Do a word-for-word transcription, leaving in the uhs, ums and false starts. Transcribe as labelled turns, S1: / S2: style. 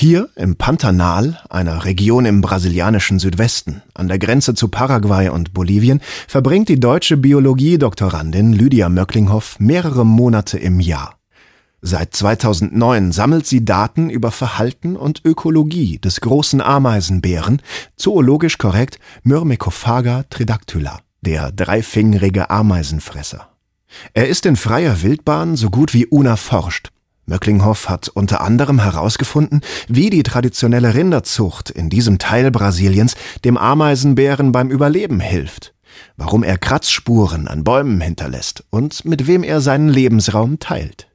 S1: Hier im Pantanal, einer Region im brasilianischen Südwesten, an der Grenze zu Paraguay und Bolivien, verbringt die deutsche Biologie-Doktorandin Lydia Möcklinghoff mehrere Monate im Jahr. Seit zweitausendneun sammelt sie Daten über Verhalten und Ökologie des großen Ameisenbären, zoologisch korrekt Myrmecophaga tridactyla, der dreifingerige Ameisenfresser. Er ist in freier Wildbahn so gut wie unerforscht. Möcklinghoff hat unter anderem herausgefunden, wie die traditionelle Rinderzucht in diesem Teil Brasiliens dem Ameisenbären beim Überleben hilft, warum er Kratzspuren an Bäumen hinterlässt und mit wem er seinen Lebensraum teilt.